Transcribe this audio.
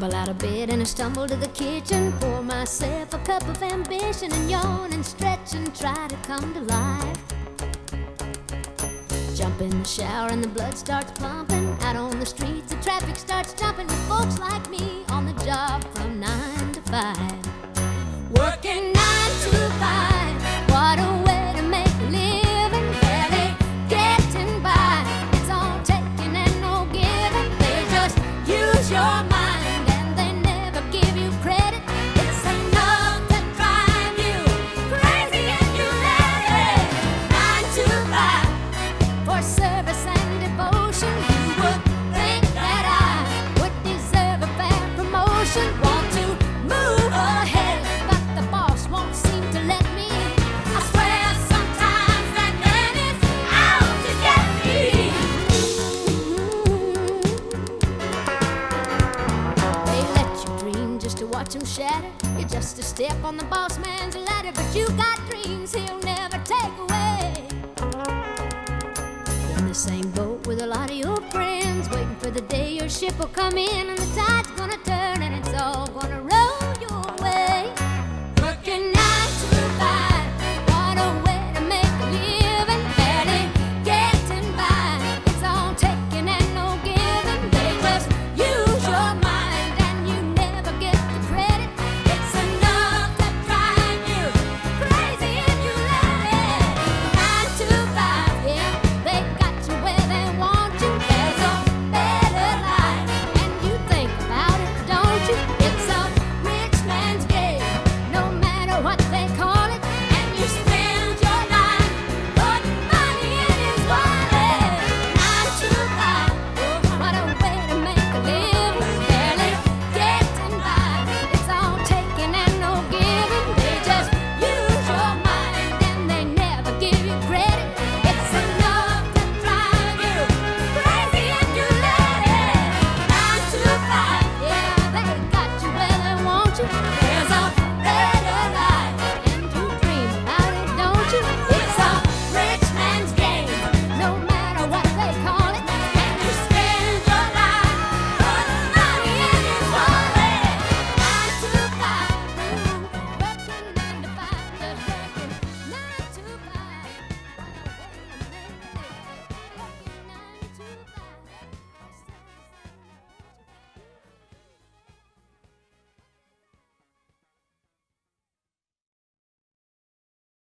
Shuffle out of bed and I stumble to the kitchen, pour myself a cup of ambition and yawn and stretch and try to come to life. Jump in the shower and the blood starts pumping. Out on the streets the traffic starts jumping with folks like me on the job from 9 to 5. Working 9 to 5, what a way to make a living. Barely getting by, it's all taking and no giving. They just use your mind and they never give you credit. It's enough to drive you crazy and you let it. 9 to 5 for service and devotion. You would think that I would deserve a fair promotion. Want to move ahead, but the boss won't seem to let me. I swear sometimes that man is out to get me. They let you dream just to watch him shatter. You're just a step on the boss man's ladder, but you got dreams he'll never take away. In the same boat with a lot of your friends, waiting for the day your ship will come in and the tide's gonna turn and it's all gonna run